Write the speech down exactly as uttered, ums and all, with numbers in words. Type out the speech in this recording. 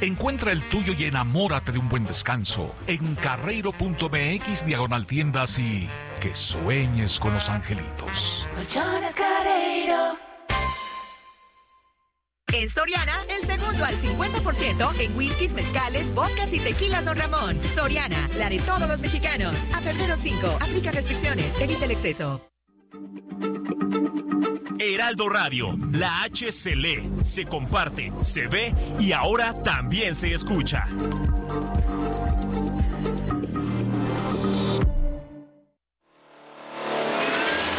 Encuentra el tuyo y enamórate de un buen descanso en carreiro.mx diagonal tiendas y que sueñes con los angelitos. Colchones Carreiro. En Soriana, el segundo al cincuenta por ciento en whiskies, mezcales, vodkas y tequilas Don Ramón. Soriana, la de todos los mexicanos. A febrero cinco, aplica restricciones, evita el exceso. Heraldo Radio, la H se lee, se comparte, se ve y ahora también se escucha.